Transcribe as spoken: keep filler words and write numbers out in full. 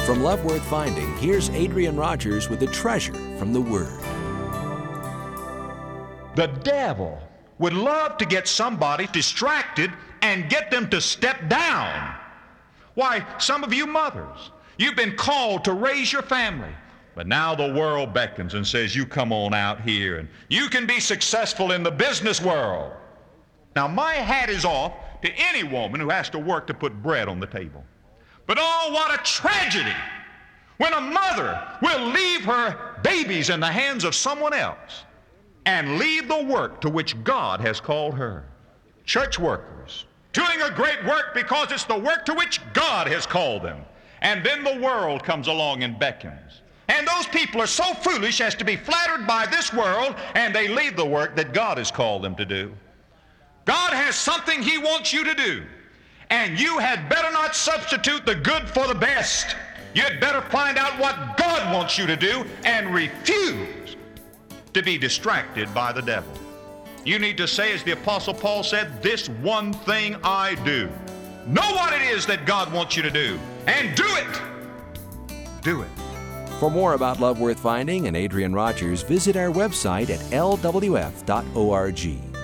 From Love Worth Finding, here's Adrian Rogers with a treasure from the Word. The devil would love to get somebody distracted and get them to step down. Why, some of you mothers, you've been called to raise your family, but now the world beckons and says, you come on out here and you can be successful in the business world. Now, my hat is off to any woman who has to work to put bread on the table. But oh, what a tragedy when a mother will leave her babies in the hands of someone else and leave the work to which God has called her. Church workers doing a great work because it's the work to which God has called them. And then the world comes along and beckons. And those people are so foolish as to be flattered by this world, and they leave the work that God has called them to do. God has something He wants you to do, and you had better not substitute the good for the best. You had better find out what God wants you to do and refuse to be distracted by the devil. You need to say, as the Apostle Paul said, this one thing I do. Know what it is that God wants you to do, and do it. Do it. For more about Love Worth Finding and Adrian Rogers, visit our website at L W F dot org.